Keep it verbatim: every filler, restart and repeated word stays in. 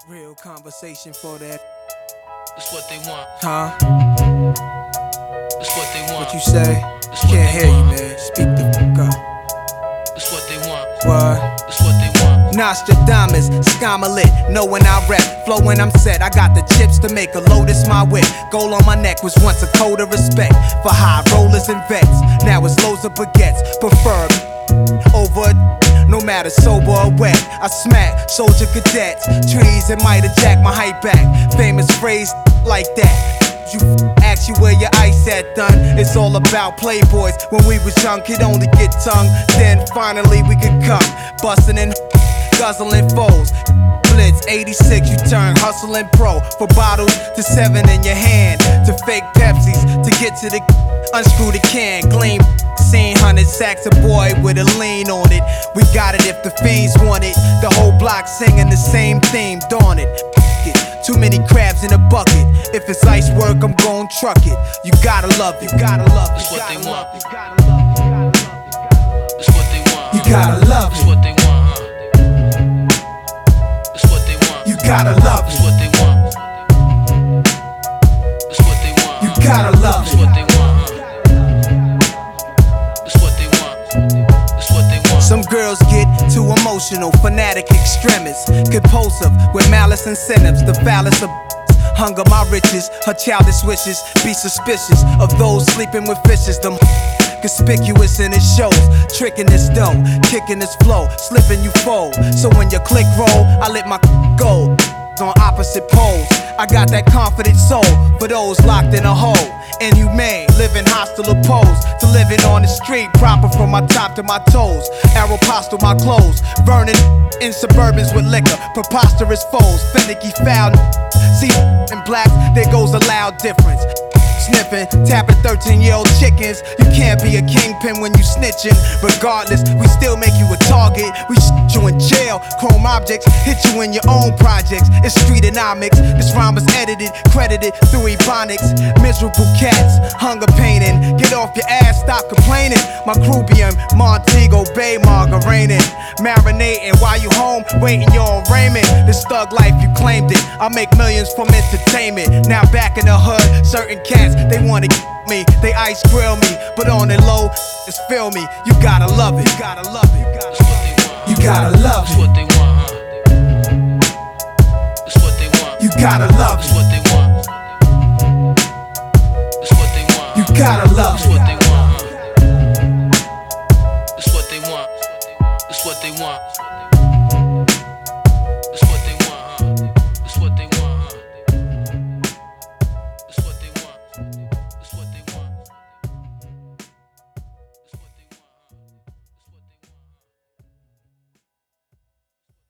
Real conversation for that. It's what they want. Huh? It's what they want. What you say? It's what Can't they hear you, want. man. Speak the fuck up. It's what they want. What? It's what they want. Nostradamus, scammer lit, knowing I rep. Flow when I'm set, I got the chips to make a lotus my whip. Gold on my neck was once a code of respect for high rollers and vets. Now it's loads of baguettes, prefer over no matter sober or wet. I smack soldier cadets, trees that might have jacked my height back. Famous phrase like that. You ask you where your ice at done. It's all about playboys. When we was young, could only get tongue. Then finally we could come, bustin' and guzzling foes. Blitz eighty-six, you turn hustling pro. For bottles to seven in your hand, to fake Pepsis, to get to the unscrew the can. Gleam, seen hundred sacks of boy with a lean on it. We got it if the fiends want it. The whole block singing the same theme, dawn it. Too many crabs in a bucket. If it's ice work, I'm gon' truck it. You gotta love it. You gotta love it. It's what they want. You gotta love it. It's what they want. You gotta love It's it. what they want. Huh? It's what they want. You gotta love It's it. what they want. It's what they want. You Huh? gotta love It's it. what they want. Huh? It's what they want. It's what they want. Some girls get too emotional, fanatic extremists, compulsive with malice incentives. The phallus of hunger my riches, her childish wishes. Be suspicious of those sleeping with fishes. Them conspicuous in his shows, tricking this dough, kicking this flow, slipping you fold. So when your click roll, I let my go on opposite poles. I got that confident soul for those locked in a hole. Inhumane, living hostile opposed to living on the street, proper from my top to my toes. Aeropostale my clothes, burning in suburbans with liquor. Preposterous foes, finicky foul. See in blacks, there goes a loud difference. Sniffing, tapping thirteen year old chickens. You can't be a kingpin when you snitching. Regardless, we still make you a target. We shoot you in jail. Chrome objects hit you in your own projects. It's streetonomics. This rhyme is edited, credited through ebonics. Miserable cats, hunger painting. Get off your ass, stop complaining. My crew be in Montego Bay, margarine. Marinating while you home, waiting your arraignment. This thug life, you claimed it. I make millions from entertainment. Now back in the hood, certain cats, they wanna get me, they ice grill me, but on the low, it's feel me. You gotta love it, you gotta love it, you gotta love It's what they it. want. Huh? It's what they want. You gotta love It's it. what they want. It's what they want. You gotta love It's it. what they want. Huh? It's what they want. It's what they want.